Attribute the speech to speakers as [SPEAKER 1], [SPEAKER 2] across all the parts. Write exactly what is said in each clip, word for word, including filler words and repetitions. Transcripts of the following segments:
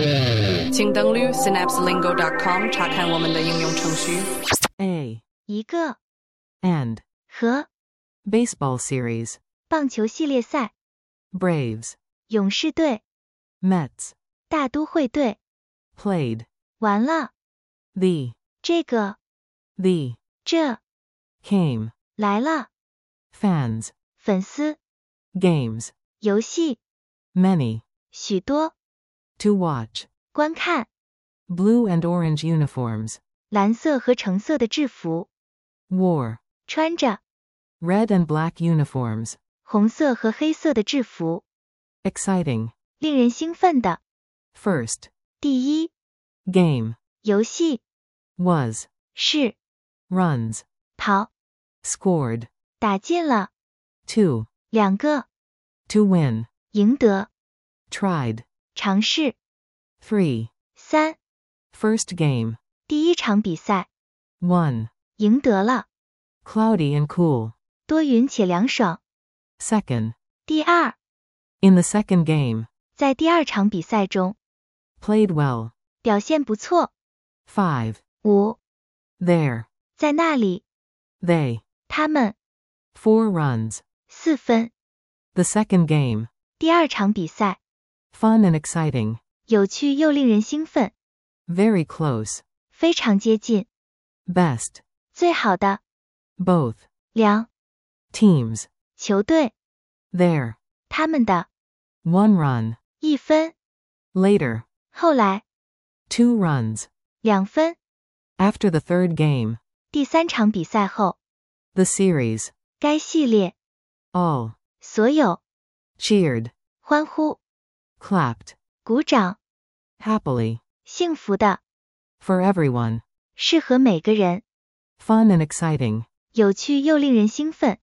[SPEAKER 1] 请登录 synapse lingo dot com 查看我们的应用程序。
[SPEAKER 2] A.
[SPEAKER 3] 一个
[SPEAKER 2] And.
[SPEAKER 3] 和
[SPEAKER 2] Baseball series.
[SPEAKER 3] 棒球系列赛
[SPEAKER 2] Braves.
[SPEAKER 3] 勇士队
[SPEAKER 2] Mets.
[SPEAKER 3] 大都会队
[SPEAKER 2] Played.
[SPEAKER 3] 完了
[SPEAKER 2] The.
[SPEAKER 3] 这个
[SPEAKER 2] The.
[SPEAKER 3] 这
[SPEAKER 2] Came.
[SPEAKER 3] 来了
[SPEAKER 2] Fans.
[SPEAKER 3] 粉丝
[SPEAKER 2] Games.
[SPEAKER 3] 游戏
[SPEAKER 2] Many.
[SPEAKER 3] 许多
[SPEAKER 2] To watch.
[SPEAKER 3] 观看
[SPEAKER 2] Blue and orange uniforms.
[SPEAKER 3] 蓝色和橙色的制服
[SPEAKER 2] Wore.
[SPEAKER 3] 穿着
[SPEAKER 2] Red and black uniforms.
[SPEAKER 3] 红色和黑色的制服
[SPEAKER 2] Exciting.
[SPEAKER 3] 令人兴奋的
[SPEAKER 2] First.
[SPEAKER 3] 第一
[SPEAKER 2] Game.
[SPEAKER 3] 游戏
[SPEAKER 2] Was.
[SPEAKER 3] 是
[SPEAKER 2] Runs.
[SPEAKER 3] 跑
[SPEAKER 2] Scored.
[SPEAKER 3] 打进了
[SPEAKER 2] Two.
[SPEAKER 3] 两个
[SPEAKER 2] To win.
[SPEAKER 3] 赢得
[SPEAKER 2] Tried.
[SPEAKER 3] 尝试
[SPEAKER 2] Three.
[SPEAKER 3] 三
[SPEAKER 2] First game.
[SPEAKER 3] 第一场比赛
[SPEAKER 2] One.
[SPEAKER 3] 赢得了
[SPEAKER 2] Cloudy and cool.
[SPEAKER 3] 多云且凉爽
[SPEAKER 2] Second.
[SPEAKER 3] 第二
[SPEAKER 2] In the second game.
[SPEAKER 3] 在第二场比赛中
[SPEAKER 2] Played well.
[SPEAKER 3] 表现不错
[SPEAKER 2] Five.
[SPEAKER 3] 五
[SPEAKER 2] There.
[SPEAKER 3] 在那里
[SPEAKER 2] They.
[SPEAKER 3] 他们
[SPEAKER 2] Four runs.
[SPEAKER 3] 四分
[SPEAKER 2] The second game.
[SPEAKER 3] 第二场比赛
[SPEAKER 2] Fun and exciting.
[SPEAKER 3] 有趣又令人兴奋
[SPEAKER 2] Very close.
[SPEAKER 3] 非常接近
[SPEAKER 2] Best.
[SPEAKER 3] 最好的
[SPEAKER 2] Both.
[SPEAKER 3] 两
[SPEAKER 2] Teams.
[SPEAKER 3] 球队
[SPEAKER 2] There.
[SPEAKER 3] 他们的
[SPEAKER 2] One run.
[SPEAKER 3] 一分
[SPEAKER 2] Later.
[SPEAKER 3] 后来
[SPEAKER 2] Two runs.
[SPEAKER 3] 两分
[SPEAKER 2] After the third game.
[SPEAKER 3] 第三场比赛后
[SPEAKER 2] The series.
[SPEAKER 3] 该系列
[SPEAKER 2] All.
[SPEAKER 3] 所有
[SPEAKER 2] Cheered.
[SPEAKER 3] 欢呼
[SPEAKER 2] Clapped.
[SPEAKER 3] 鼓掌
[SPEAKER 2] Happily.
[SPEAKER 3] 幸福的
[SPEAKER 2] For everyone.
[SPEAKER 3] 适合每个人
[SPEAKER 2] Fun and exciting.
[SPEAKER 3] 有趣又令人兴奋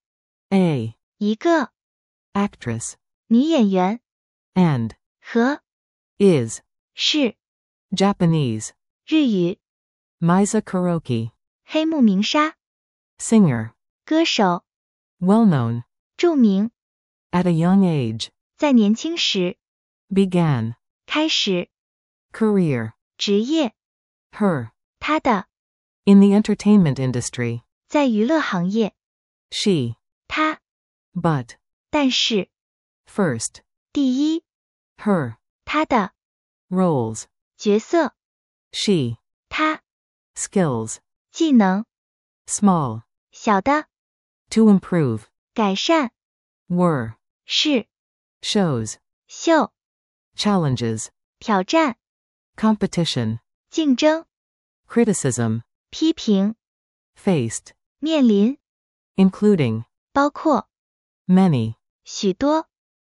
[SPEAKER 2] A.
[SPEAKER 3] 一个
[SPEAKER 2] Actress.
[SPEAKER 3] 女演员
[SPEAKER 2] And.
[SPEAKER 3] 和
[SPEAKER 2] Is.
[SPEAKER 3] 是
[SPEAKER 2] Japanese.
[SPEAKER 3] 日语
[SPEAKER 2] Misa Kuroki.
[SPEAKER 3] 黑木明沙
[SPEAKER 2] Singer.
[SPEAKER 3] 歌手
[SPEAKER 2] Well known.
[SPEAKER 3] 著名
[SPEAKER 2] At a young age.
[SPEAKER 3] 在年轻时
[SPEAKER 2] Began.
[SPEAKER 3] 开始
[SPEAKER 2] Career.
[SPEAKER 3] 职业
[SPEAKER 2] Her.
[SPEAKER 3] 她的
[SPEAKER 2] In the entertainment industry.
[SPEAKER 3] 在娱乐行业
[SPEAKER 2] She.
[SPEAKER 3] 她
[SPEAKER 2] But.
[SPEAKER 3] 但是
[SPEAKER 2] First.
[SPEAKER 3] 第一
[SPEAKER 2] Her.
[SPEAKER 3] 她的
[SPEAKER 2] Roles.
[SPEAKER 3] 角色
[SPEAKER 2] She.
[SPEAKER 3] 她
[SPEAKER 2] Skills.
[SPEAKER 3] 技能
[SPEAKER 2] Small.
[SPEAKER 3] 小的
[SPEAKER 2] To improve.
[SPEAKER 3] 改善
[SPEAKER 2] Were.
[SPEAKER 3] 是
[SPEAKER 2] Shows.
[SPEAKER 3] 秀
[SPEAKER 2] Challenges.
[SPEAKER 3] 挑战
[SPEAKER 2] Competition.
[SPEAKER 3] 竞争
[SPEAKER 2] Criticism.
[SPEAKER 3] 批评
[SPEAKER 2] Faced.
[SPEAKER 3] 面临
[SPEAKER 2] Including.
[SPEAKER 3] 包括
[SPEAKER 2] Many.
[SPEAKER 3] 许多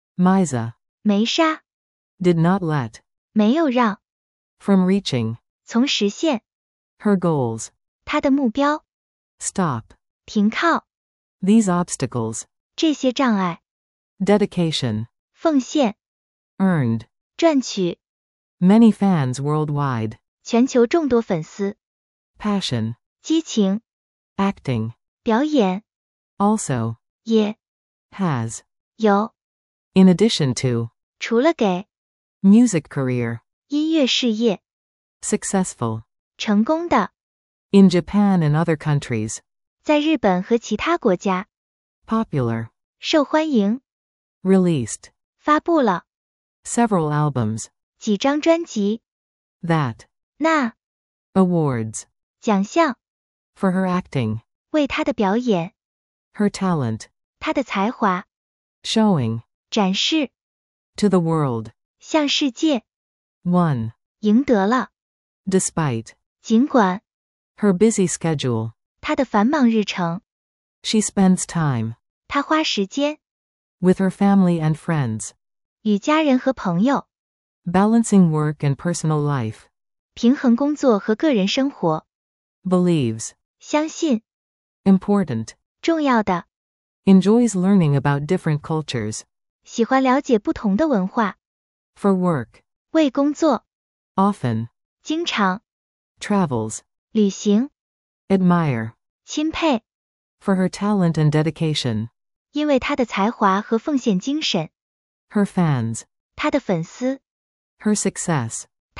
[SPEAKER 2] Misa.
[SPEAKER 3] 没杀
[SPEAKER 2] Did not let.
[SPEAKER 3] 没有让
[SPEAKER 2] From reaching.
[SPEAKER 3] 从实现
[SPEAKER 2] Her goals.
[SPEAKER 3] 她的目标
[SPEAKER 2] Stop.
[SPEAKER 3] 停靠
[SPEAKER 2] These obstacles.
[SPEAKER 3] 这些障碍
[SPEAKER 2] Dedication.
[SPEAKER 3] 奉献
[SPEAKER 2] Earned.
[SPEAKER 3] 赚取
[SPEAKER 2] Many fans worldwide.
[SPEAKER 3] 全球众多粉丝
[SPEAKER 2] Passion.
[SPEAKER 3] 激情
[SPEAKER 2] Acting.
[SPEAKER 3] 表演
[SPEAKER 2] Also.
[SPEAKER 3] 也
[SPEAKER 2] Has.
[SPEAKER 3] 有
[SPEAKER 2] In addition to.
[SPEAKER 3] 除了给
[SPEAKER 2] Music career.
[SPEAKER 3] 音乐事业
[SPEAKER 2] Successful.
[SPEAKER 3] 成功的
[SPEAKER 2] In Japan and other countries.
[SPEAKER 3] 在日本和其他国家
[SPEAKER 2] Popular.
[SPEAKER 3] 受欢迎
[SPEAKER 2] Released.
[SPEAKER 3] 发布了
[SPEAKER 2] Several albums.
[SPEAKER 3] 几张专辑
[SPEAKER 2] That.
[SPEAKER 3] 那
[SPEAKER 2] Awards.
[SPEAKER 3] 奖项
[SPEAKER 2] For her acting.
[SPEAKER 3] 为她的表演
[SPEAKER 2] Her talent.
[SPEAKER 3] 她的才华
[SPEAKER 2] Showing.
[SPEAKER 3] 展示
[SPEAKER 2] To the world.
[SPEAKER 3] 向世界
[SPEAKER 2] Won.
[SPEAKER 3] 赢得了
[SPEAKER 2] Despite.
[SPEAKER 3] 尽管
[SPEAKER 2] Her busy schedule.
[SPEAKER 3] 她的繁忙日程
[SPEAKER 2] She spends time.
[SPEAKER 3] 她花时间
[SPEAKER 2] With her family and friends.
[SPEAKER 3] 与家人和朋友
[SPEAKER 2] Balancing work and personal life.
[SPEAKER 3] 平衡工作和个人生活
[SPEAKER 2] Believes.
[SPEAKER 3] 相信
[SPEAKER 2] Important.
[SPEAKER 3] 重要的
[SPEAKER 2] Enjoys learning about different cultures.
[SPEAKER 3] 喜欢了解不同的文化
[SPEAKER 2] For work.
[SPEAKER 3] 为工作
[SPEAKER 2] Often.
[SPEAKER 3] 经常
[SPEAKER 2] Travels.
[SPEAKER 3] 旅行
[SPEAKER 2] Admire.
[SPEAKER 3] 钦佩
[SPEAKER 2] For her talent and dedication.
[SPEAKER 3] 因为她的才华和奉献精神
[SPEAKER 2] Her fans.
[SPEAKER 3] 她的粉丝
[SPEAKER 2] Her success.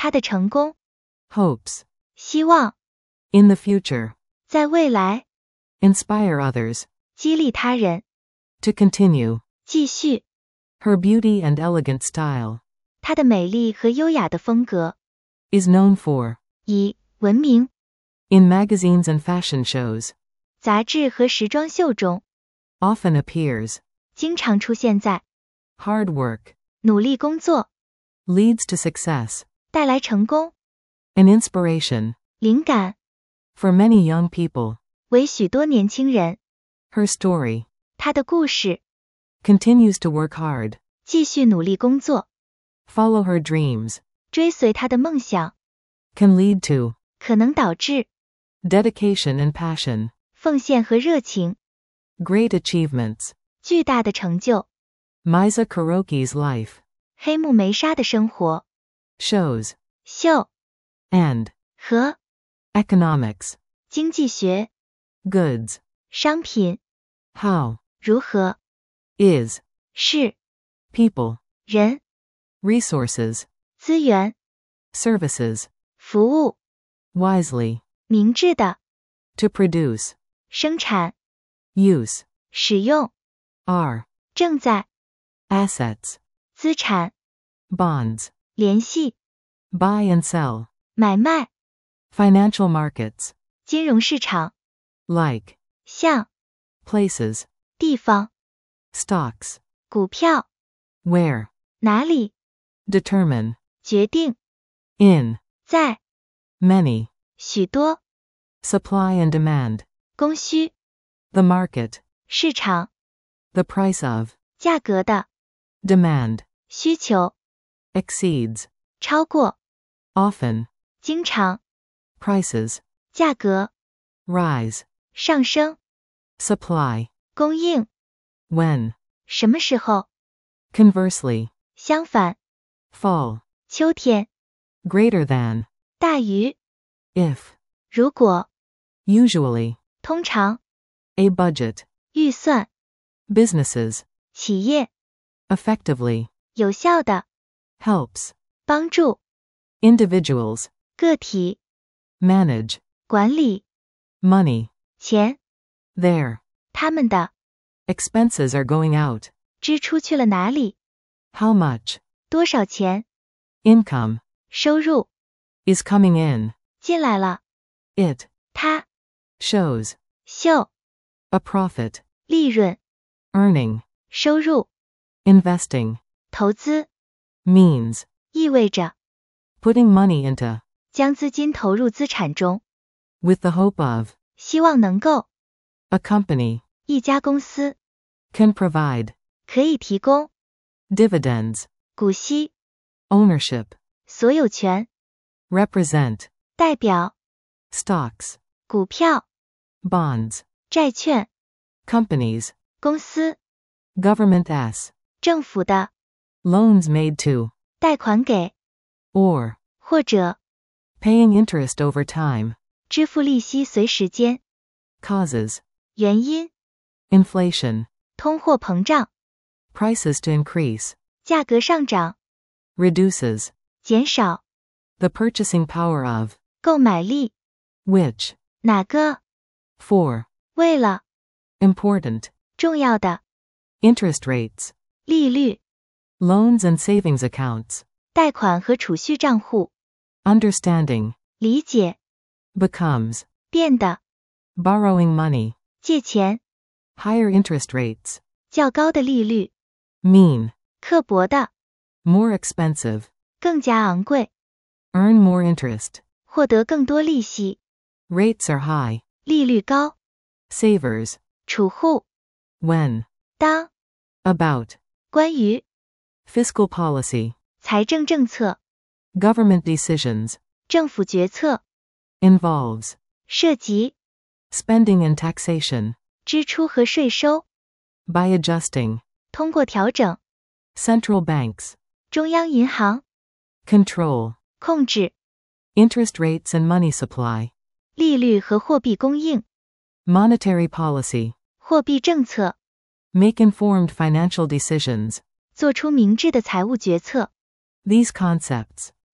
[SPEAKER 3] 他的成功，
[SPEAKER 2] hopes,
[SPEAKER 3] 希望，
[SPEAKER 2] in the future,
[SPEAKER 3] 在未来，
[SPEAKER 2] inspire others,
[SPEAKER 3] 激励他人，
[SPEAKER 2] to continue,
[SPEAKER 3] 继续，
[SPEAKER 2] her beauty and elegant style,
[SPEAKER 3] 她的美丽和优雅的风格，
[SPEAKER 2] is known for,
[SPEAKER 3] 以闻名，
[SPEAKER 2] in magazines and fashion shows,
[SPEAKER 3] 杂志和时装秀中，
[SPEAKER 2] often appears,
[SPEAKER 3] 经常出现在，
[SPEAKER 2] hard work,
[SPEAKER 3] 努力工作，
[SPEAKER 2] leads to success,
[SPEAKER 3] 带来成功，
[SPEAKER 2] an inspiration,
[SPEAKER 3] 灵感，
[SPEAKER 2] for many young people,
[SPEAKER 3] 为许多年轻人，
[SPEAKER 2] her story,
[SPEAKER 3] 她的故事，
[SPEAKER 2] continues to work hard,
[SPEAKER 3] 继续努力工作，
[SPEAKER 2] follow her dreams,
[SPEAKER 3] 追随她的梦想，
[SPEAKER 2] can lead to,
[SPEAKER 3] 可能导致，
[SPEAKER 2] dedication and passion,
[SPEAKER 3] 奉献和热情，
[SPEAKER 2] great achievements,
[SPEAKER 3] 巨大的成就，
[SPEAKER 2] Misa Kuroki's life,
[SPEAKER 3] 黑木梅沙的生活，
[SPEAKER 2] shows,
[SPEAKER 3] 秀
[SPEAKER 2] and,
[SPEAKER 3] 和
[SPEAKER 2] economics,
[SPEAKER 3] 经济学，
[SPEAKER 2] goods,
[SPEAKER 3] 商品
[SPEAKER 2] how,
[SPEAKER 3] 如何
[SPEAKER 2] is,
[SPEAKER 3] 是
[SPEAKER 2] people,
[SPEAKER 3] 人
[SPEAKER 2] resources,
[SPEAKER 3] 资源
[SPEAKER 2] services,
[SPEAKER 3] 服务
[SPEAKER 2] wisely,
[SPEAKER 3] 明智的
[SPEAKER 2] to produce,
[SPEAKER 3] 生产
[SPEAKER 2] use,
[SPEAKER 3] 使用
[SPEAKER 2] are,
[SPEAKER 3] 正在
[SPEAKER 2] assets,
[SPEAKER 3] 资产
[SPEAKER 2] bonds,
[SPEAKER 3] 联系
[SPEAKER 2] buy and sell,
[SPEAKER 3] 买卖
[SPEAKER 2] financial markets,
[SPEAKER 3] 金融市场
[SPEAKER 2] like,
[SPEAKER 3] 像
[SPEAKER 2] places,
[SPEAKER 3] 地方
[SPEAKER 2] stocks,
[SPEAKER 3] 股票
[SPEAKER 2] where,
[SPEAKER 3] 哪里
[SPEAKER 2] determine,
[SPEAKER 3] 决定
[SPEAKER 2] in,
[SPEAKER 3] 在
[SPEAKER 2] many,
[SPEAKER 3] 许多
[SPEAKER 2] supply and demand,
[SPEAKER 3] 供需
[SPEAKER 2] the market,
[SPEAKER 3] 市场
[SPEAKER 2] the price of,
[SPEAKER 3] 价格的
[SPEAKER 2] demand,
[SPEAKER 3] 需求
[SPEAKER 2] exceeds,
[SPEAKER 3] 超过
[SPEAKER 2] often,
[SPEAKER 3] 经常
[SPEAKER 2] prices,
[SPEAKER 3] 价格
[SPEAKER 2] rise,
[SPEAKER 3] 上升
[SPEAKER 2] supply,
[SPEAKER 3] 供应
[SPEAKER 2] when,
[SPEAKER 3] 什么时候
[SPEAKER 2] conversely,
[SPEAKER 3] 相反
[SPEAKER 2] fall,
[SPEAKER 3] 秋天
[SPEAKER 2] greater than,
[SPEAKER 3] 大于
[SPEAKER 2] if,
[SPEAKER 3] 如果
[SPEAKER 2] usually,
[SPEAKER 3] 通常
[SPEAKER 2] a budget,
[SPEAKER 3] 预算
[SPEAKER 2] businesses,
[SPEAKER 3] 企业
[SPEAKER 2] effectively,
[SPEAKER 3] 有效的
[SPEAKER 2] helps,
[SPEAKER 3] 帮助
[SPEAKER 2] individuals,
[SPEAKER 3] 个体
[SPEAKER 2] manage,
[SPEAKER 3] 管理
[SPEAKER 2] money,
[SPEAKER 3] 钱
[SPEAKER 2] there,
[SPEAKER 3] 他们的
[SPEAKER 2] expenses are going out,
[SPEAKER 3] 支出去了哪里
[SPEAKER 2] how much,
[SPEAKER 3] 多少钱
[SPEAKER 2] income,
[SPEAKER 3] 收入
[SPEAKER 2] is coming in,
[SPEAKER 3] 进来了
[SPEAKER 2] it,
[SPEAKER 3] 它
[SPEAKER 2] shows,
[SPEAKER 3] 秀
[SPEAKER 2] a profit,
[SPEAKER 3] 利润
[SPEAKER 2] earning,
[SPEAKER 3] 收入
[SPEAKER 2] investing,
[SPEAKER 3] 投资
[SPEAKER 2] means,
[SPEAKER 3] 意味着
[SPEAKER 2] putting money into,
[SPEAKER 3] 将资金投入资产中
[SPEAKER 2] with the hope of,
[SPEAKER 3] 希望能够
[SPEAKER 2] a company,
[SPEAKER 3] 一家公司
[SPEAKER 2] can provide,
[SPEAKER 3] 可以提供
[SPEAKER 2] dividends,
[SPEAKER 3] 股息
[SPEAKER 2] ownership,
[SPEAKER 3] 所有权
[SPEAKER 2] represent,
[SPEAKER 3] 代表
[SPEAKER 2] stocks,
[SPEAKER 3] 股票
[SPEAKER 2] bonds,
[SPEAKER 3] 债券
[SPEAKER 2] companies,
[SPEAKER 3] 公司
[SPEAKER 2] government s,
[SPEAKER 3] 政府的
[SPEAKER 2] loans made to,
[SPEAKER 3] 贷款给
[SPEAKER 2] or,
[SPEAKER 3] 或者
[SPEAKER 2] paying interest over time,
[SPEAKER 3] 支付利息随时间
[SPEAKER 2] causes,
[SPEAKER 3] 原因
[SPEAKER 2] inflation,
[SPEAKER 3] 通货膨胀
[SPEAKER 2] prices to increase,
[SPEAKER 3] 价格上涨
[SPEAKER 2] reduces,
[SPEAKER 3] 减少
[SPEAKER 2] the purchasing power of,
[SPEAKER 3] 购买力
[SPEAKER 2] which,
[SPEAKER 3] 哪个
[SPEAKER 2] for,
[SPEAKER 3] 为了
[SPEAKER 2] important,
[SPEAKER 3] 重要的
[SPEAKER 2] interest rates,
[SPEAKER 3] 利率
[SPEAKER 2] loans and savings accounts,
[SPEAKER 3] 贷款和储蓄账户
[SPEAKER 2] understanding,
[SPEAKER 3] 理解
[SPEAKER 2] becomes,
[SPEAKER 3] 变得
[SPEAKER 2] borrowing money,
[SPEAKER 3] 借钱
[SPEAKER 2] higher interest rates,
[SPEAKER 3] 较高的利率
[SPEAKER 2] mean,
[SPEAKER 3] 刻薄的
[SPEAKER 2] more expensive,
[SPEAKER 3] 更加昂贵
[SPEAKER 2] earn more interest,
[SPEAKER 3] 获得更多利息
[SPEAKER 2] rates are high,
[SPEAKER 3] 利率高
[SPEAKER 2] savers,
[SPEAKER 3] 储户
[SPEAKER 2] when,
[SPEAKER 3] 当
[SPEAKER 2] about,
[SPEAKER 3] 关于
[SPEAKER 2] fiscal policy,
[SPEAKER 3] 财政政策
[SPEAKER 2] government decisions,
[SPEAKER 3] 政府决策
[SPEAKER 2] involves,
[SPEAKER 3] 涉及
[SPEAKER 2] spending and taxation,
[SPEAKER 3] 支出和税收
[SPEAKER 2] by adjusting,
[SPEAKER 3] 通过调整
[SPEAKER 2] central banks,
[SPEAKER 3] 中央银行
[SPEAKER 2] control,
[SPEAKER 3] 控制
[SPEAKER 2] interest rates and money supply,
[SPEAKER 3] 利率和货币供应
[SPEAKER 2] monetary policy,
[SPEAKER 3] 货币政策
[SPEAKER 2] make informed financial decisions.
[SPEAKER 3] 做出明智的财务决策
[SPEAKER 2] These concepts,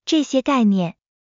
[SPEAKER 3] 这些概念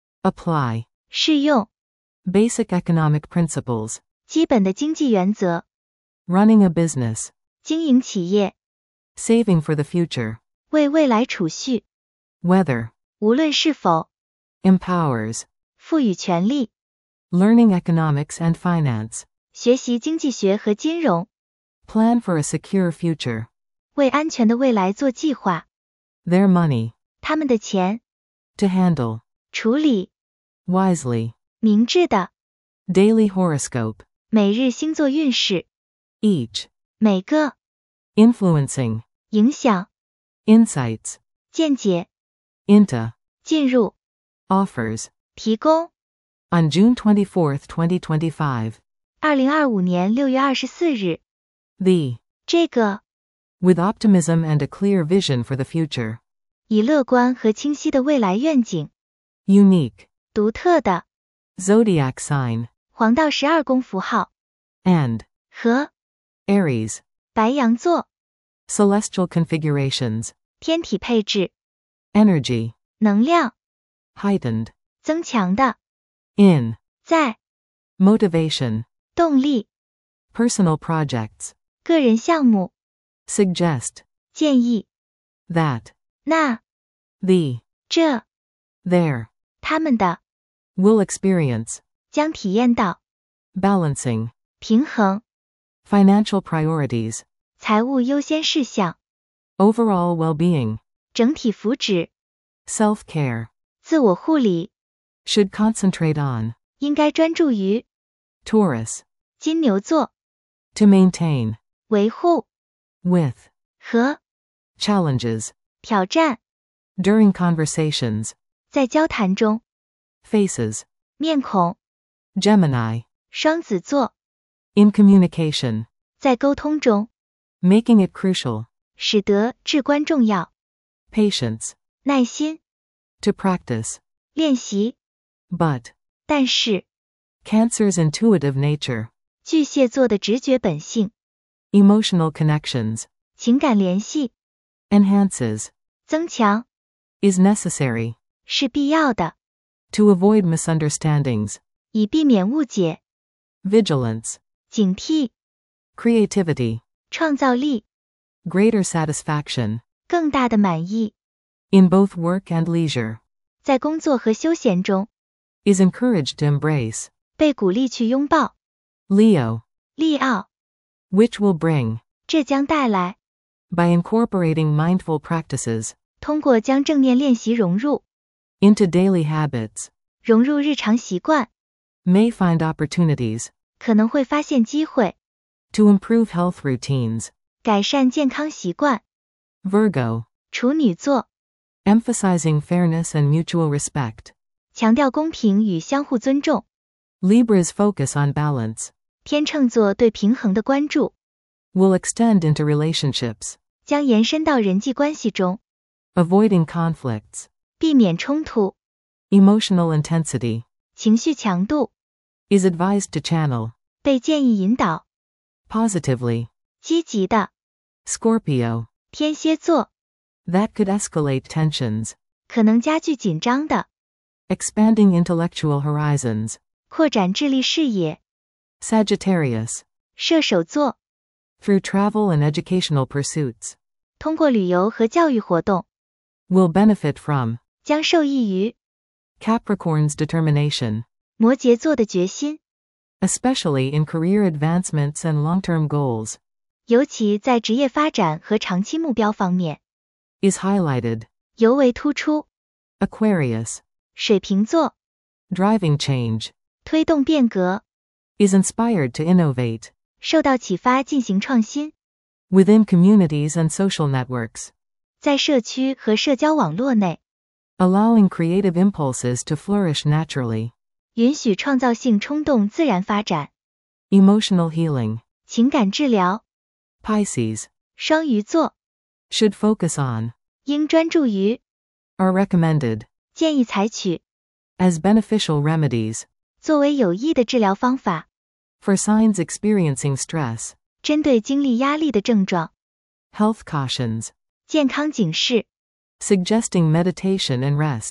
[SPEAKER 2] apply,
[SPEAKER 3] 适用
[SPEAKER 2] basic economic principles,
[SPEAKER 3] 基本的经济原则，
[SPEAKER 2] running a business,
[SPEAKER 3] 经营企业，
[SPEAKER 2] saving for the future,
[SPEAKER 3] 为未来储蓄，
[SPEAKER 2] whether,
[SPEAKER 3] 无论是否
[SPEAKER 2] empowers,
[SPEAKER 3] 赋予权利，
[SPEAKER 2] learning economics and finance,
[SPEAKER 3] 学习经济学和金融，
[SPEAKER 2] plan for a secure future,
[SPEAKER 3] 为安全的未来做计划，
[SPEAKER 2] their money,
[SPEAKER 3] 他们的钱，
[SPEAKER 2] to handle,
[SPEAKER 3] 处理，
[SPEAKER 2] wisely,
[SPEAKER 3] 明智的，
[SPEAKER 2] daily horoscope,
[SPEAKER 3] 每日星座运势，
[SPEAKER 2] each,
[SPEAKER 3] 每个，
[SPEAKER 2] influencing,
[SPEAKER 3] 影响，
[SPEAKER 2] insights,
[SPEAKER 3] 见解，
[SPEAKER 2] into,
[SPEAKER 3] 进入，
[SPEAKER 2] offers,
[SPEAKER 3] 提供。
[SPEAKER 2] on June twenty-fourth, twenty twenty-five,
[SPEAKER 3] 二零二五年六月二十四日，
[SPEAKER 2] the,
[SPEAKER 3] 这个
[SPEAKER 2] with optimism and a clear vision for the future,
[SPEAKER 3] 以乐观和清晰的未来愿景，
[SPEAKER 2] unique,
[SPEAKER 3] 独特的
[SPEAKER 2] zodiac sign,
[SPEAKER 3] 黄道十二宫符号
[SPEAKER 2] and,
[SPEAKER 3] 和
[SPEAKER 2] Aries,
[SPEAKER 3] 白羊座
[SPEAKER 2] celestial configurations,
[SPEAKER 3] 天体配置，
[SPEAKER 2] energy,
[SPEAKER 3] 能量
[SPEAKER 2] heightened,
[SPEAKER 3] 增强的，
[SPEAKER 2] in,
[SPEAKER 3] 在
[SPEAKER 2] motivation,
[SPEAKER 3] 动力
[SPEAKER 2] personal projects,
[SPEAKER 3] 个人项目
[SPEAKER 2] suggest,
[SPEAKER 3] 建议
[SPEAKER 2] that,
[SPEAKER 3] 那
[SPEAKER 2] the,
[SPEAKER 3] 这
[SPEAKER 2] their,
[SPEAKER 3] 他们的
[SPEAKER 2] will experience,
[SPEAKER 3] 将体验到
[SPEAKER 2] balancing,
[SPEAKER 3] 平衡
[SPEAKER 2] financial priorities,
[SPEAKER 3] 财务优先事项
[SPEAKER 2] overall well-being,
[SPEAKER 3] 整体福祉
[SPEAKER 2] self-care,
[SPEAKER 3] 自我护理
[SPEAKER 2] should concentrate on,
[SPEAKER 3] 应该专注于
[SPEAKER 2] Taurus,
[SPEAKER 3] 金牛座
[SPEAKER 2] to maintain,
[SPEAKER 3] 维护
[SPEAKER 2] with,
[SPEAKER 3] 和
[SPEAKER 2] challenges,
[SPEAKER 3] 挑战
[SPEAKER 2] during conversations,
[SPEAKER 3] 在交谈中
[SPEAKER 2] faces,
[SPEAKER 3] 面孔
[SPEAKER 2] Gemini,
[SPEAKER 3] 双子座
[SPEAKER 2] in communication,
[SPEAKER 3] 在沟通中
[SPEAKER 2] making it crucial,
[SPEAKER 3] 使得至关重要
[SPEAKER 2] patience,
[SPEAKER 3] 耐心
[SPEAKER 2] to practice,
[SPEAKER 3] 练习
[SPEAKER 2] but,
[SPEAKER 3] 但是
[SPEAKER 2] Cancer's intuitive nature,
[SPEAKER 3] 巨蟹座的直觉本性
[SPEAKER 2] emotional connections,
[SPEAKER 3] 情感联系
[SPEAKER 2] enhances,
[SPEAKER 3] 增强
[SPEAKER 2] is necessary,
[SPEAKER 3] 是必要的
[SPEAKER 2] to avoid misunderstandings,
[SPEAKER 3] 以避免误解
[SPEAKER 2] vigilance,
[SPEAKER 3] 警惕
[SPEAKER 2] creativity,
[SPEAKER 3] 创造力
[SPEAKER 2] greater satisfaction,
[SPEAKER 3] 更大的满意
[SPEAKER 2] in both work and leisure,
[SPEAKER 3] 在工作和休闲中
[SPEAKER 2] is encouraged to embrace,
[SPEAKER 3] 被鼓励去拥抱
[SPEAKER 2] Leo,
[SPEAKER 3] 利奥
[SPEAKER 2] which will bring,
[SPEAKER 3] 这将带来
[SPEAKER 2] by incorporating mindful practices,
[SPEAKER 3] 通过将正念练习融入
[SPEAKER 2] into daily habits,
[SPEAKER 3] 融入日常习惯
[SPEAKER 2] may find opportunities,
[SPEAKER 3] 可能会发现机会
[SPEAKER 2] to improve health routines,
[SPEAKER 3] 改善健康习惯
[SPEAKER 2] Virgo,
[SPEAKER 3] 处女座
[SPEAKER 2] emphasizing fairness and mutual respect,
[SPEAKER 3] 强调公平与相互尊重
[SPEAKER 2] Libra's focus on balance,
[SPEAKER 3] 天秤座对平衡的关注
[SPEAKER 2] will extend into relationships,
[SPEAKER 3] 将延伸到人际关系中
[SPEAKER 2] avoiding conflicts,
[SPEAKER 3] 避免冲突
[SPEAKER 2] emotional intensity,
[SPEAKER 3] 情绪强度
[SPEAKER 2] is advised to channel,
[SPEAKER 3] 被建议引导
[SPEAKER 2] positively,
[SPEAKER 3] 积极的
[SPEAKER 2] Scorpio,
[SPEAKER 3] 天蝎座
[SPEAKER 2] that could escalate tensions,
[SPEAKER 3] 可能加剧紧张的
[SPEAKER 2] expanding intellectual horizons,
[SPEAKER 3] 扩展智力视野
[SPEAKER 2] Sagittarius,
[SPEAKER 3] 射手座
[SPEAKER 2] through travel and educational pursuits,
[SPEAKER 3] 通过旅游和教育活动
[SPEAKER 2] will benefit from,
[SPEAKER 3] 将受益于
[SPEAKER 2] Capricorn's determination,
[SPEAKER 3] 摩羯座的决心
[SPEAKER 2] especially in career advancements and long-term goals,
[SPEAKER 3] 尤其在职业发展和长期目标方面
[SPEAKER 2] is highlighted,
[SPEAKER 3] 尤为突出
[SPEAKER 2] Aquarius,
[SPEAKER 3] 水瓶座
[SPEAKER 2] driving change,
[SPEAKER 3] 推动变革
[SPEAKER 2] is inspired to innovate,
[SPEAKER 3] 受到启发进行创新
[SPEAKER 2] within communities and social networks,
[SPEAKER 3] 在社区和社交网络内
[SPEAKER 2] allowing creative impulses to flourish naturally,
[SPEAKER 3] 允许创造性冲动自然发展
[SPEAKER 2] emotional healing,
[SPEAKER 3] 情感治疗
[SPEAKER 2] Pisces,
[SPEAKER 3] 双鱼座
[SPEAKER 2] should focus on,
[SPEAKER 3] 应专注于
[SPEAKER 2] are recommended,
[SPEAKER 3] 建议采取
[SPEAKER 2] as beneficial remedies,
[SPEAKER 3] 作为有益的治疗方法
[SPEAKER 2] for signs experiencing stress,
[SPEAKER 3] 针对经历压力的症状
[SPEAKER 2] health cautions,
[SPEAKER 3] 健康警示
[SPEAKER 2] suggesting meditation and rest,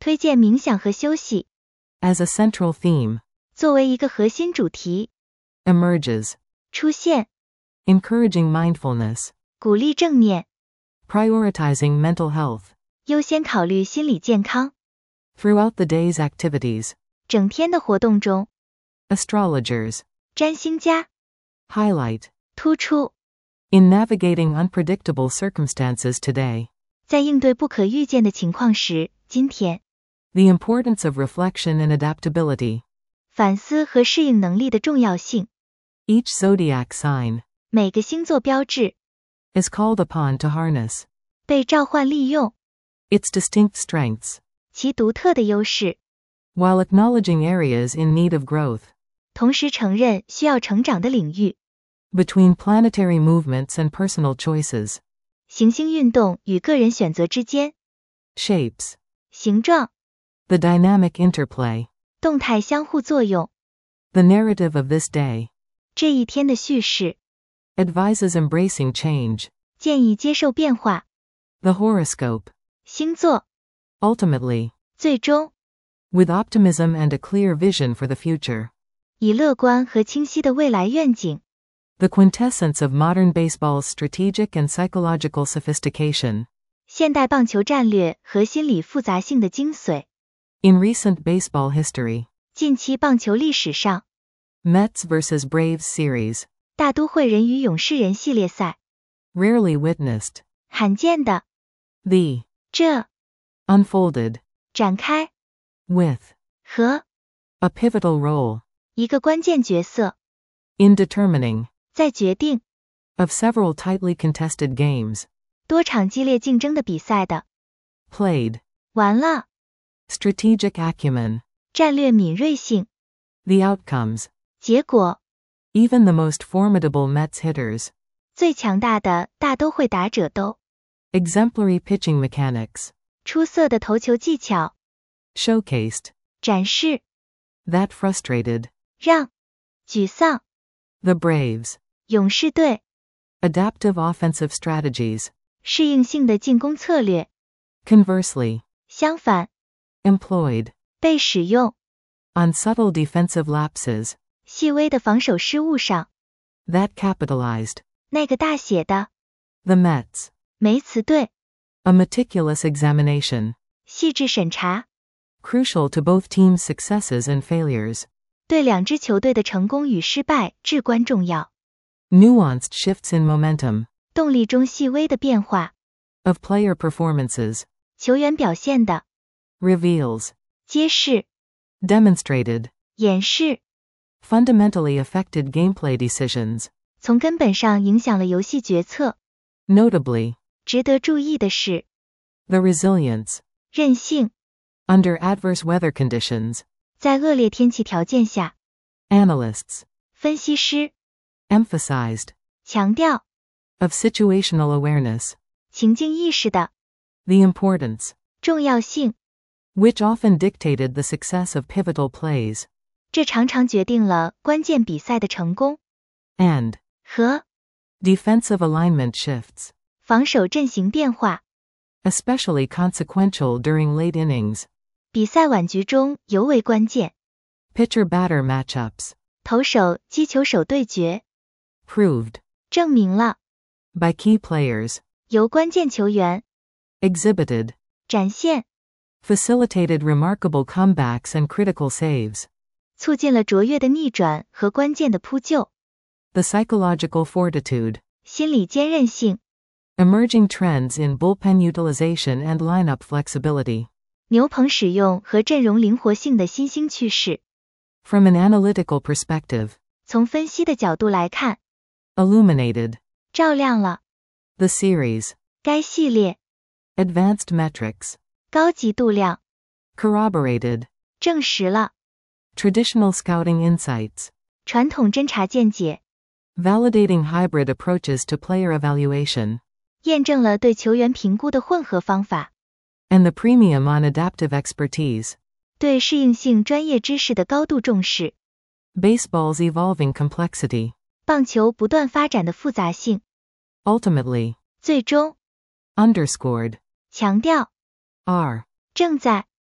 [SPEAKER 3] 推荐冥想和休息，
[SPEAKER 2] as a central theme,
[SPEAKER 3] 作为一个核心主题，
[SPEAKER 2] emerges,
[SPEAKER 3] 出现，
[SPEAKER 2] encouraging mindfulness,
[SPEAKER 3] 鼓励正念，
[SPEAKER 2] prioritizing mental health.
[SPEAKER 3] 优先考虑心理健康。
[SPEAKER 2] Throughout the day's activities,
[SPEAKER 3] 整天的活动中，
[SPEAKER 2] astrologers,
[SPEAKER 3] 占星家
[SPEAKER 2] highlight,
[SPEAKER 3] 突出，
[SPEAKER 2] in navigating unpredictable circumstances today,
[SPEAKER 3] 在应对不可预见的情况时，今天，
[SPEAKER 2] the importance of reflection and adaptability.
[SPEAKER 3] 反思和适应能力的重要性。
[SPEAKER 2] Each zodiac sign
[SPEAKER 3] 每个星座标志
[SPEAKER 2] is called upon to harness
[SPEAKER 3] 被召唤利用
[SPEAKER 2] its distinct strengths,
[SPEAKER 3] 其独特的优势，
[SPEAKER 2] while acknowledging areas in need of growth.
[SPEAKER 3] 同时承认需要成长的领域。
[SPEAKER 2] Between planetary movements and personal choices,
[SPEAKER 3] 行星运动与个人选择之间，
[SPEAKER 2] shapes,
[SPEAKER 3] 形状、
[SPEAKER 2] the dynamic interplay,
[SPEAKER 3] 动态相互作用。
[SPEAKER 2] the narrative of this day,
[SPEAKER 3] 这一天的叙事
[SPEAKER 2] advises embracing change.
[SPEAKER 3] 建议接受变化。
[SPEAKER 2] The horoscope,
[SPEAKER 3] 星座
[SPEAKER 2] ultimately,
[SPEAKER 3] 最终
[SPEAKER 2] with optimism and a clear vision for the future.
[SPEAKER 3] 以乐观和清晰的未来愿景，
[SPEAKER 2] The quintessence of modern baseball's strategic and psychological sophistication.
[SPEAKER 3] 现代棒球战略和心理复杂性的精髓。
[SPEAKER 2] In recent baseball history,
[SPEAKER 3] 近期棒球历史上，
[SPEAKER 2] Mets versus Braves series,
[SPEAKER 3] 大都会人与勇士人系列赛，
[SPEAKER 2] rarely witnessed.
[SPEAKER 3] 罕见的
[SPEAKER 2] The
[SPEAKER 3] 这
[SPEAKER 2] unfolded
[SPEAKER 3] 展开
[SPEAKER 2] with
[SPEAKER 3] 和
[SPEAKER 2] a pivotal role
[SPEAKER 3] 一个关键角色，
[SPEAKER 2] in determining
[SPEAKER 3] 在决定
[SPEAKER 2] of several tightly contested games
[SPEAKER 3] 多场激烈竞争的比赛的。
[SPEAKER 2] played.
[SPEAKER 3] 完了，
[SPEAKER 2] Strategic acumen,
[SPEAKER 3] 战略敏锐性，
[SPEAKER 2] the outcomes.
[SPEAKER 3] 结果
[SPEAKER 2] Even the most formidable Mets hitters,
[SPEAKER 3] 最强大的大都会打者都
[SPEAKER 2] exemplary pitching mechanics,
[SPEAKER 3] 出色的投球技巧，
[SPEAKER 2] showcased,
[SPEAKER 3] 展示
[SPEAKER 2] that frustrated,
[SPEAKER 3] 让沮丧。
[SPEAKER 2] the Braves,
[SPEAKER 3] 勇士队
[SPEAKER 2] adaptive offensive strategies.
[SPEAKER 3] 适应性的进攻策略，
[SPEAKER 2] Conversely,
[SPEAKER 3] 相反
[SPEAKER 2] employed,
[SPEAKER 3] 被使用
[SPEAKER 2] on subtle defensive lapses,
[SPEAKER 3] 细微的防守失误上。
[SPEAKER 2] that capitalized,
[SPEAKER 3] 那个大写的
[SPEAKER 2] the Mets,
[SPEAKER 3] 梅茨队
[SPEAKER 2] a meticulous examination,
[SPEAKER 3] 细致审查，
[SPEAKER 2] crucial to both teams' successes and failures.
[SPEAKER 3] 对两支球队的成功与失败至关重要。
[SPEAKER 2] Nuanced shifts in momentum,
[SPEAKER 3] 动力中细微的变化，
[SPEAKER 2] of player performances,
[SPEAKER 3] 球员表现的
[SPEAKER 2] reveals,
[SPEAKER 3] 揭示、
[SPEAKER 2] demonstrated,
[SPEAKER 3] 演示，
[SPEAKER 2] fundamentally affected gameplay decisions.
[SPEAKER 3] 从根本上影响了游戏决策。
[SPEAKER 2] Notably,
[SPEAKER 3] 值得注意的是，
[SPEAKER 2] the resilience,
[SPEAKER 3] 韧性
[SPEAKER 2] under adverse weather conditions.
[SPEAKER 3] 在恶劣天气条件下，
[SPEAKER 2] Analysts,
[SPEAKER 3] 分析师
[SPEAKER 2] emphasized,
[SPEAKER 3] 强调
[SPEAKER 2] of situational awareness,
[SPEAKER 3] 情境意识的
[SPEAKER 2] the importance,
[SPEAKER 3] 重要性，
[SPEAKER 2] which often dictated the success of pivotal plays,
[SPEAKER 3] 这常常决定了关键比赛的成功。
[SPEAKER 2] and
[SPEAKER 3] 和
[SPEAKER 2] defensive alignment shifts,
[SPEAKER 3] 防守阵型变化，
[SPEAKER 2] especially consequential during late innings.
[SPEAKER 3] 比赛晚局中尤为关键。
[SPEAKER 2] Pitcher-batter matchups,
[SPEAKER 3] 投手击球手对决
[SPEAKER 2] proved,
[SPEAKER 3] 证明了
[SPEAKER 2] by key players,
[SPEAKER 3] 由关键球员
[SPEAKER 2] exhibited,
[SPEAKER 3] 展现，
[SPEAKER 2] facilitated remarkable comebacks and critical saves.
[SPEAKER 3] 促进了卓越的逆转和关键的扑救。
[SPEAKER 2] The psychological fortitude,
[SPEAKER 3] 心理坚韧性，
[SPEAKER 2] emerging trends in bullpen utilization and lineup flexibility.
[SPEAKER 3] 牛棚使用和阵容灵活性的新兴趋势。
[SPEAKER 2] From an analytical perspective,
[SPEAKER 3] 从分析的角度来看，
[SPEAKER 2] illuminated,
[SPEAKER 3] 照亮了
[SPEAKER 2] the series,
[SPEAKER 3] 该系列
[SPEAKER 2] advanced metrics,
[SPEAKER 3] 高级度量，
[SPEAKER 2] corroborated,
[SPEAKER 3] 证实了
[SPEAKER 2] traditional scouting insights,
[SPEAKER 3] 传统侦查见解，
[SPEAKER 2] validating hybrid approaches to player evaluation,
[SPEAKER 3] 验证了对球员评估的混合方法，
[SPEAKER 2] and the premium on adaptive expertise.
[SPEAKER 3] 对适应性专业知识的高度重视，
[SPEAKER 2] Baseball's evolving complexity,
[SPEAKER 3] 棒球不断发展的复杂性，
[SPEAKER 2] ultimately,
[SPEAKER 3] 最终
[SPEAKER 2] underscored,
[SPEAKER 3] 强调
[SPEAKER 2] are,
[SPEAKER 3] 正在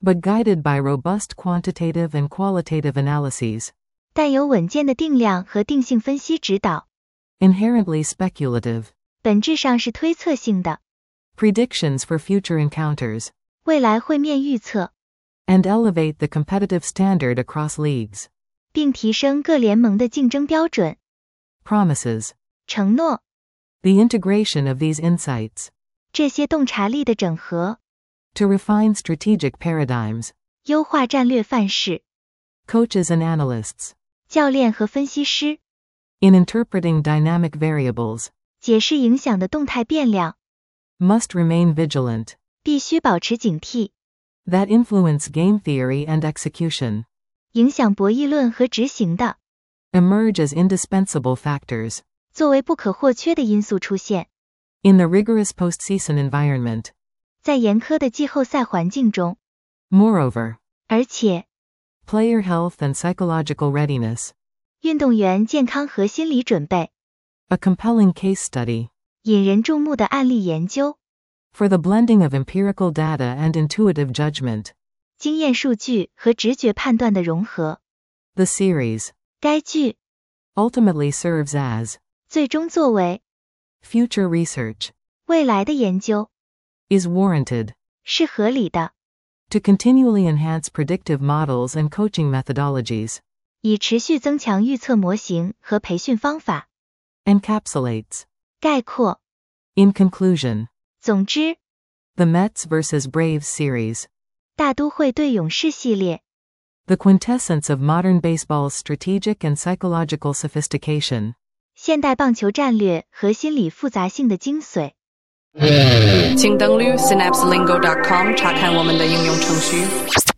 [SPEAKER 2] but guided by robust quantitative and qualitative analyses.
[SPEAKER 3] 但有稳健的定量和定性分析指导。
[SPEAKER 2] Inherently speculative.
[SPEAKER 3] 本质上是推测性的。
[SPEAKER 2] Predictions for future encounters.
[SPEAKER 3] 未来会面预测。
[SPEAKER 2] And elevate the competitive standard across leagues.
[SPEAKER 3] 并提升各联盟的竞争标准。
[SPEAKER 2] Promises.
[SPEAKER 3] 承诺。
[SPEAKER 2] The integration of these insights.
[SPEAKER 3] 这些洞察力的整合。
[SPEAKER 2] To refine strategic paradigms.
[SPEAKER 3] 优化战略范式。
[SPEAKER 2] Coaches and analysts.
[SPEAKER 3] 教练和分析师。
[SPEAKER 2] In interpreting dynamic variables.
[SPEAKER 3] 解释影响的动态变量。
[SPEAKER 2] Must remain vigilant.
[SPEAKER 3] 必须保持警惕。
[SPEAKER 2] That influence game theory and execution.
[SPEAKER 3] 影响博弈论和执行的。
[SPEAKER 2] Emerge as indispensable factors.
[SPEAKER 3] 作为不可或缺的因素出现。
[SPEAKER 2] In the rigorous postseason environment.
[SPEAKER 3] 在严苛的季后赛环境中。
[SPEAKER 2] Moreover.
[SPEAKER 3] 而且。
[SPEAKER 2] Player health and psychological readiness.
[SPEAKER 3] 运动员健康和心理准备。
[SPEAKER 2] A compelling case study.
[SPEAKER 3] 引人注目的案例研究。
[SPEAKER 2] For the blending of empirical data and intuitive judgment.
[SPEAKER 3] 经验数据和直觉判断的融合。
[SPEAKER 2] The series.
[SPEAKER 3] 该剧。
[SPEAKER 2] Ultimately serves as.
[SPEAKER 3] 最终作为。
[SPEAKER 2] Future research.
[SPEAKER 3] 未来的研究。
[SPEAKER 2] Is warranted.
[SPEAKER 3] 是合理的。
[SPEAKER 2] To continually enhance predictive models and coaching methodologies.
[SPEAKER 3] 以持续增强预测模型和培训方法。
[SPEAKER 2] Encapsulates.
[SPEAKER 3] 概括。
[SPEAKER 2] In conclusion.
[SPEAKER 3] 总之。
[SPEAKER 2] The Mets versus Braves series.
[SPEAKER 3] 大都会对勇士系列。
[SPEAKER 2] The quintessence of modern baseball's strategic and psychological sophistication.
[SPEAKER 3] 现代棒球战略和心理复杂性的精髓。
[SPEAKER 1] 请登录 synapse lingo dot com 查看我们的应用程序。